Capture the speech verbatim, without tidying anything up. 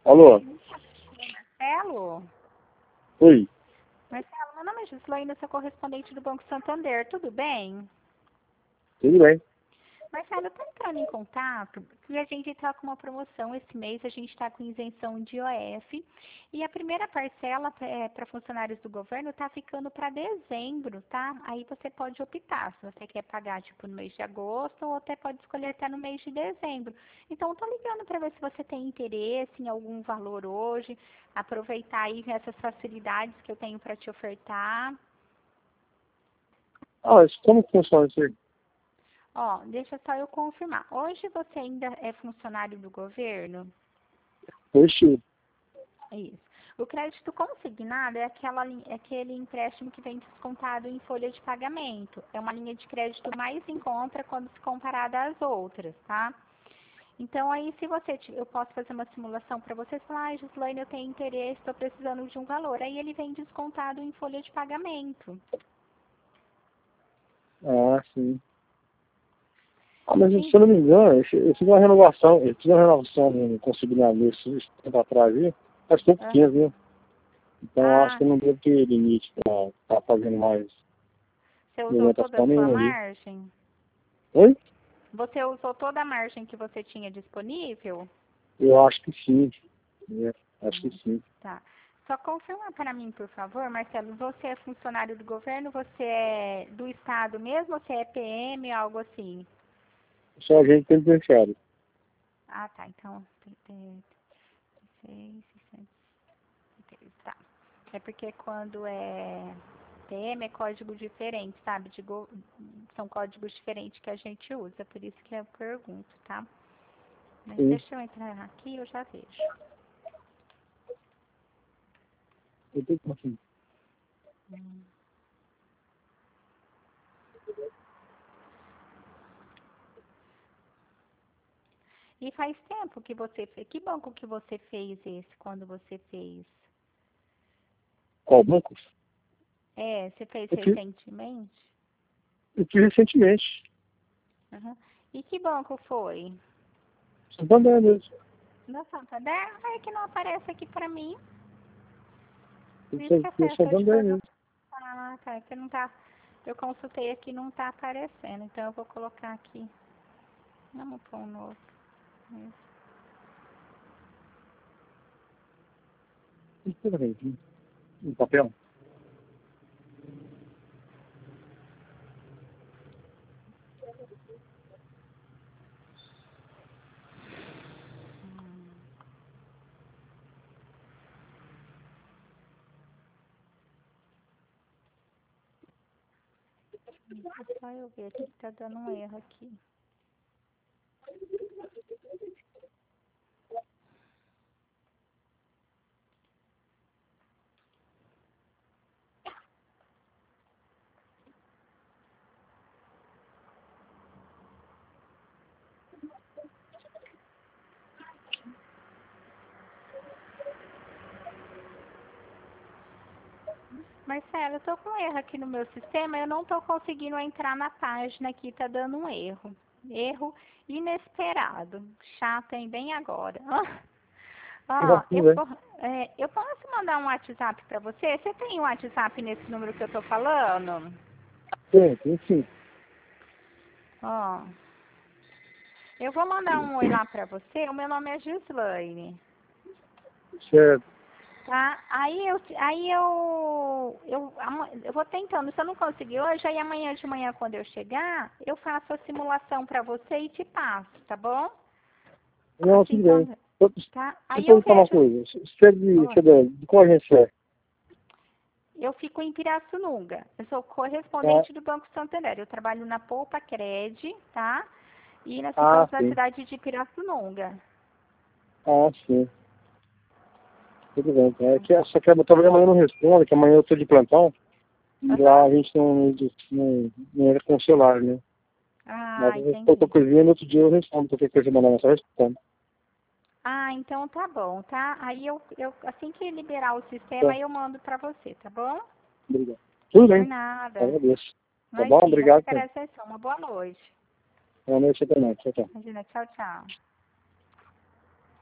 Alô? Marcelo? Oi. Marcelo, meu nome é Gislaine, eu sou correspondente do Banco Santander, tudo bem? Tudo bem? Marcelo, eu estou entrando em contato porque a gente está com uma promoção esse mês, a gente está com isenção de I O F e a primeira parcela é, para funcionários do governo está ficando para dezembro, tá? Aí você pode optar se você quer pagar tipo no mês de agosto ou até pode escolher até no mês de dezembro. Então, estou ligando para ver se você tem interesse em algum valor hoje, aproveitar aí essas facilidades que eu tenho para te ofertar. Ah, isso, como que funciona isso aí? Ó, deixa só eu confirmar. Hoje você ainda é funcionário do governo? Oxi. Isso. O crédito consignado é, aquela, lin- é aquele empréstimo que vem descontado em folha de pagamento. É uma linha de crédito mais em conta quando se comparada às outras, tá? Então, aí, se você, ti- eu posso fazer uma simulação para você, falar, ah, Gislaine, eu tenho interesse, estou precisando de um valor. Aí ele vem descontado em folha de pagamento. Ah, sim. Ah, mas Sim. se eu não me engano, eu fiz eu fiz uma renovação, eu fiz uma renovação no consignado esse esse tempo atrás aí, faz pouco Ah, tempo, viu? Então eu acho ah, que eu não devo ter limite para estar fazendo mais você usou toda a movimentação sua nenhuma ali. margem? Oi? Você usou toda a margem que você tinha disponível? Eu acho que sim. É, acho que Hum, sim. tá. Só confirma para mim, por favor, Marcelo, você é funcionário do governo, você é do Estado mesmo, ou você é P M, algo assim? Só a gente penitenciário. Ah, tá, então, trinta e seis, seiscentos e três, tá. É porque quando é P M é código diferente, sabe? De go- São códigos diferentes que a gente usa, por isso que eu pergunto, tá? Mas Sim. deixa eu entrar aqui, eu já vejo. Eu tenho que assim. Hum. E faz tempo que você fez. Que banco que você fez esse quando você fez? Qual banco? É, você fez Eu fiz, recentemente? eu fiz recentemente. Uhum. E que banco foi? Santander mesmo. Da Santander? É que não aparece aqui pra mim. Eu Por isso fiz que eu essa eu te Santander mesmo. pergunto. Ah, tá. É que não tá. Eu consultei aqui não tá aparecendo. Então eu vou colocar aqui. Vamos pôr um novo. Isso. Isso bem. Um papel. Deixa só eu ver aqui que tá dando um erro aqui. Marcelo, eu tô com um erro aqui no meu sistema, eu não tô conseguindo entrar na página aqui, tá dando um erro. Erro inesperado. Chato, hein? Bem agora. Já Ó, fiz, eu, né? po- é, eu posso mandar um WhatsApp pra você? Você tem um WhatsApp nesse número que eu tô falando? Tem, tem sim. Ó, eu vou mandar um oi lá pra você. O meu nome é Gislaine. Certo. Tá? Aí eu, aí eu, eu, ama- eu vou tentando. Se eu não conseguir hoje, aí amanhã de manhã, quando eu chegar, eu faço a simulação para você e te passo, tá bom? Não, Assim, tudo bem. quando, Eu- tá? Deixa Aí eu eu perguntar uma vejo. coisa. Você é de, Ó, você é de, de qual agência é? eu fico em Pirassununga. Eu sou Ah, correspondente do Banco Santander. Eu trabalho na Poupa Cred, tá? E nós ah, ficamos na sim. cidade de Pirassununga. Ah, sim. Tudo bem. É que essa que talvez amanhã eu não responda, que amanhã eu estou de plantão. E lá Aham. a gente não, não, não era com o celular, né? Mas Ah, eu respondo qualquer entendi. coisinha, no outro dia eu respondo. Qualquer coisa mandar mensagem, eu respondo. Ah, então tá bom, tá? Aí eu, eu assim que liberar o sistema, Tá, aí eu mando pra você, tá bom? obrigado. Tudo Por bem. nada. Agradeço. Tá bom? Imagina, eu que Obrigado, sim. agradeço. Uma boa noite. Boa noite também. Tchau, tchau. Imagina, tchau, tchau.